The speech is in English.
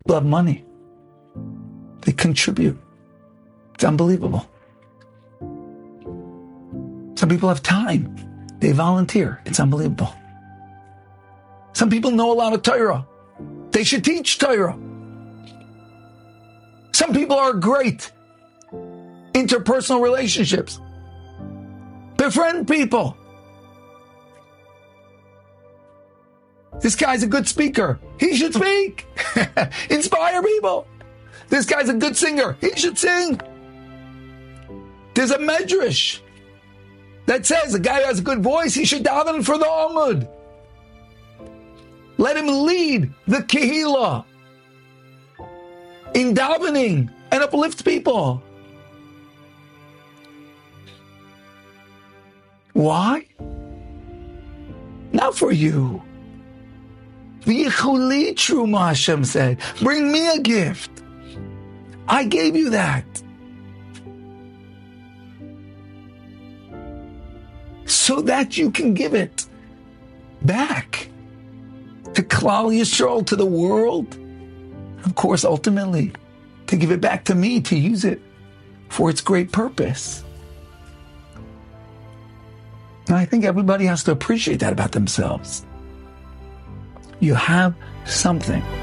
People have money. They contribute. It's unbelievable. Some people have time. They volunteer. It's unbelievable. Some people know a lot of Torah. They should teach Torah. Some people are great interpersonal relationships. Befriend people. This guy's a good speaker. He should speak. Inspire people. This guy's a good singer. He should sing. There's a medrash that says a guy who has a good voice, he should daven for the Amud. Let him lead the Kehillah in davening and uplift people. Why? Not for you. V'yichuli truma, Hashem said. Bring me a gift. I gave you that. So that you can give it back to Klal Yisrael, to the world. Of course, ultimately, to give it back to me, to use it for its great purpose. And I think everybody has to appreciate that about themselves. You have something